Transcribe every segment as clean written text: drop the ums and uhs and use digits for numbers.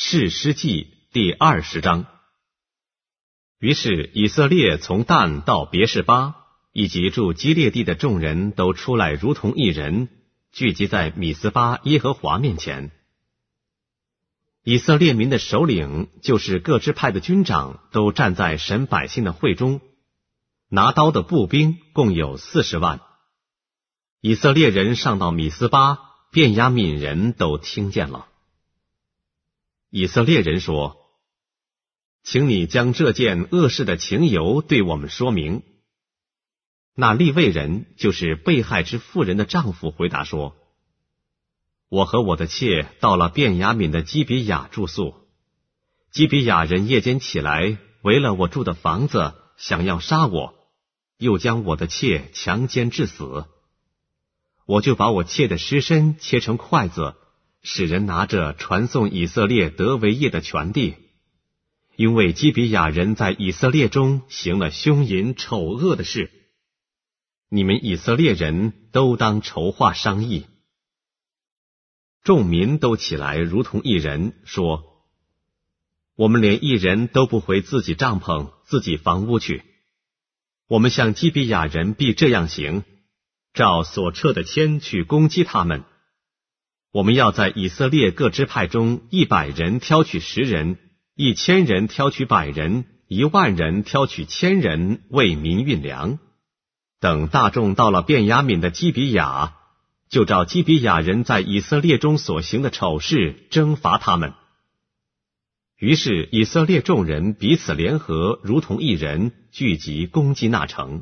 士师记第20章。于是以色列从但到别是巴，以及住基列地的众人都出来如同一人，聚集在米斯巴耶和华面前。以色列民的首领，就是各支派的军长，都站在神百姓的会中，拿刀的步兵共有40万。以色列人上到米斯巴，便雅悯人都听见了。以色列人说：请你将这件恶事的情由对我们说明。那利未人，就是被害之妇人的丈夫，回答说：我和我的妾到了便雅悯的基比亚住宿，基比亚人夜间起来，围了我住的房子，想要杀我，又将我的妾强奸致死。我就把我妾的尸身切成筷子，使人拿着传送以色列得为业的全地，因为基比亚人在以色列中行了凶淫丑恶的事。你们以色列人都当筹划商议。众民都起来如同一人，说：我们连一人都不回自己帐篷自己房屋去，我们向基比亚人必这样行，照所撤的签去攻击他们。我们要在以色列各支派中100人挑取10人，1000人挑取100人，10000人挑取1000人，为民运粮。等大众到了便雅悯的基比亚，就照基比亚人在以色列中所行的丑事征伐他们。于是以色列众人彼此联合，如同一人，聚集攻击那城。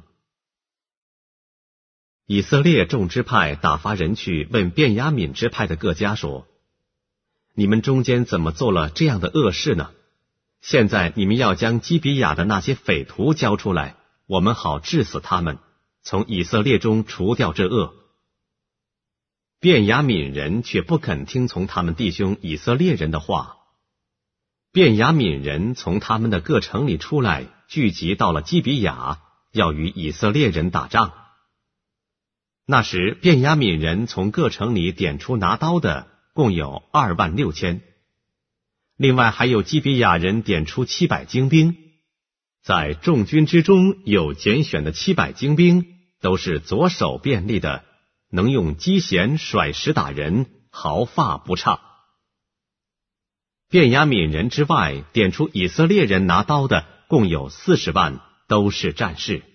以色列众支派打发人去问便雅悯支派的各家说：你们中间怎么做了这样的恶事呢？现在你们要将基比亚的那些匪徒交出来，我们好治死他们，从以色列中除掉这恶。便雅悯人却不肯听从他们弟兄以色列人的话。便雅悯人从他们的各城里出来，聚集到了基比亚，要与以色列人打仗。那时便雅悯人从各城里点出拿刀的，共有26000，另外还有基比亚人点出700精兵。在众军之中有拣选的700精兵，都是左手便利的，能用机弦甩石打人，毫发不差。便雅悯人之外，点出以色列人拿刀的共有40万，都是战士。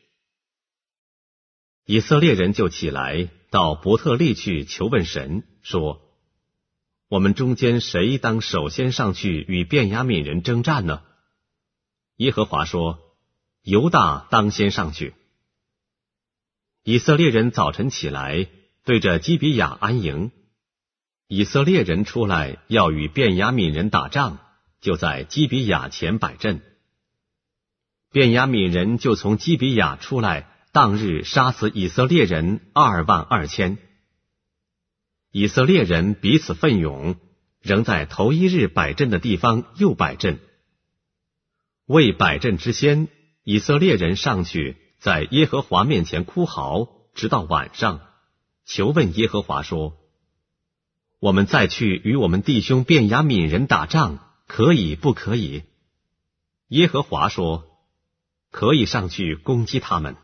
以色列人就起来到伯特利去求问神，说：我们中间谁当首先上去与便雅悯人征战呢？耶和华说：犹大当先上去。以色列人早晨起来，对着基比亚安营。以色列人出来要与便雅悯人打仗，就在基比亚前摆阵。便雅悯人就从基比亚出来，当日杀死以色列人22000。以色列人彼此奋勇，仍在头一日摆阵的地方又摆阵。为摆阵之先，以色列人上去，在耶和华面前哭嚎，直到晚上，求问耶和华说：我们再去与我们弟兄便雅悯人打仗，可以不可以？耶和华说：可以上去攻击他们。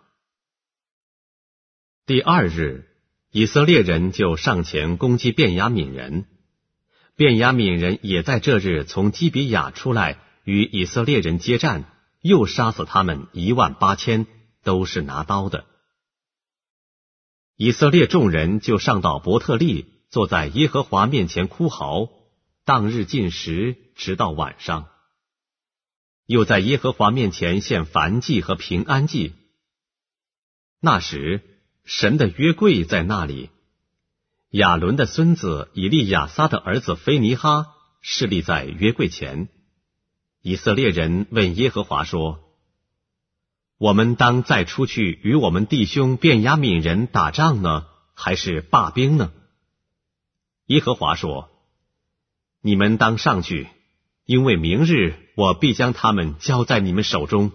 第2日，以色列人就上前攻击便雅悯人。便雅悯人也在这日从基比亚出来，与以色列人接战，又杀死他们18000，都是拿刀的。以色列众人就上到伯特利，坐在耶和华面前哭嚎，当日禁食，直到晚上。又在耶和华面前献燔祭和平安祭。那时神的约柜在那里，亚伦的孙子以利亚撒的儿子菲尼哈侍立在约柜前。以色列人问耶和华说：我们当再出去与我们弟兄便雅悯人打仗呢，还是罢兵呢？耶和华说：你们当上去，因为明日我必将他们交在你们手中。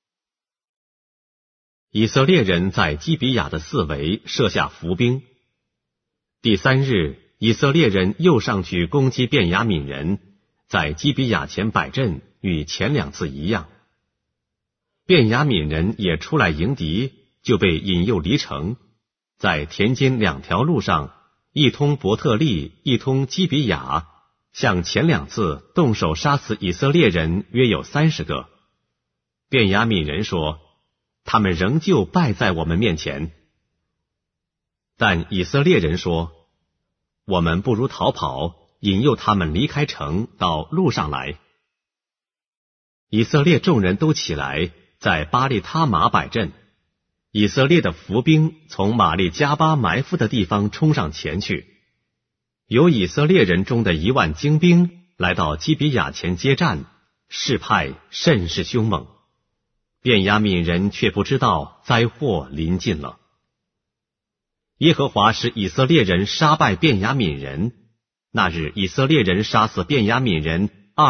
以色列人在基比亚的四围设下伏兵。第3日，以色列人又上去攻击便雅悯人， 在基比亚前摆阵，与前2次一样。便雅悯人也出来迎敌，就被引诱离城，在田间2条路上，一通伯特利，一通基比亚，像前2次动手杀死以色列人约有30个。便雅悯人说，他们仍旧败在我们面前。但以色列人说，我们不如逃跑，引诱他们离开城，到路上来。以色列众人都起来，在巴利他玛摆阵。以色列的伏兵从玛利加巴埋伏的地方冲上前去，有以色列人中的1万精兵来到基比亚前接战，势派甚是凶猛。便雅悯人却不知道灾祸临近了。耶和华使以色列人杀败便雅悯人，那日以色列人杀死便雅悯人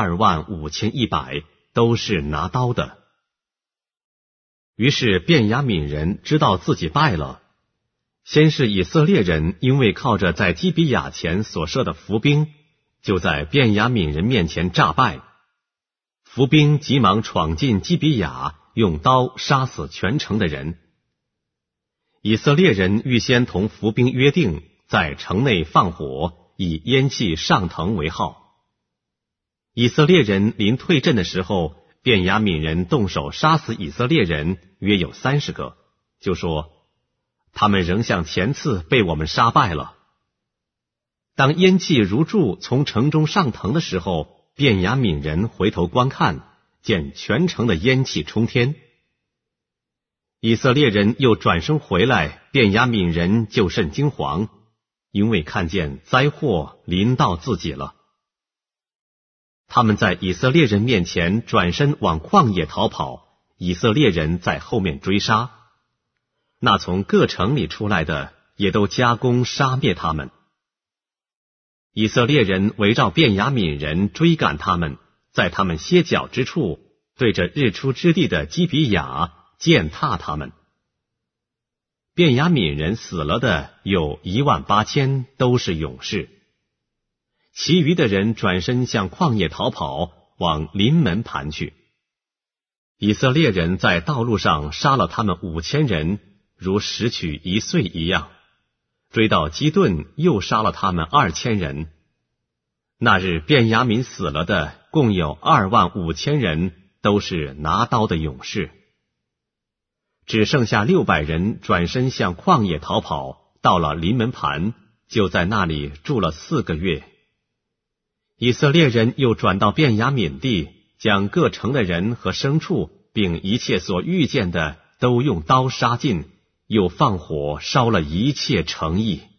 25100，都是拿刀的。于是便雅悯人知道自己败了。先是以色列人因为靠着在基比亚前所设的伏兵，就在便雅悯人面前诈败。伏兵急忙闯进基比亚，用刀杀死全城的人。以色列人预先同伏兵约定，在城内放火，以烟气上腾为号。以色列人临退阵的时候，便雅悯人动手杀死以色列人约有30个，就说，他们仍像前次被我们杀败了。当烟气如柱从城中上腾的时候，便雅悯人回头观看，见全城的烟气冲天。以色列人又转身回来，便雅悯人就甚惊惶，因为看见灾祸临到自己了。他们在以色列人面前转身往旷野逃跑，以色列人在后面追杀。那从各城里出来的也都加攻杀灭他们。以色列人围绕便雅悯人追赶他们，在他们歇脚之处，对着日出之地的基比亚践踏他们。便雅悯人死了的有18000，都是勇士。其余的人转身向旷野逃跑，往临门盘去。以色列人在道路上杀了他们5000人，如拾取1岁一样。追到基顿，又杀了他们2000人。那日便雅悯死了的共有25000人，都是拿刀的勇士。只剩下600人转身向旷野逃跑，到了临门盘，就在那里住了4个月。以色列人又转到便雅悯地，将各城的人和牲畜，并一切所遇见的，都用刀杀尽，又放火烧了一切城邑。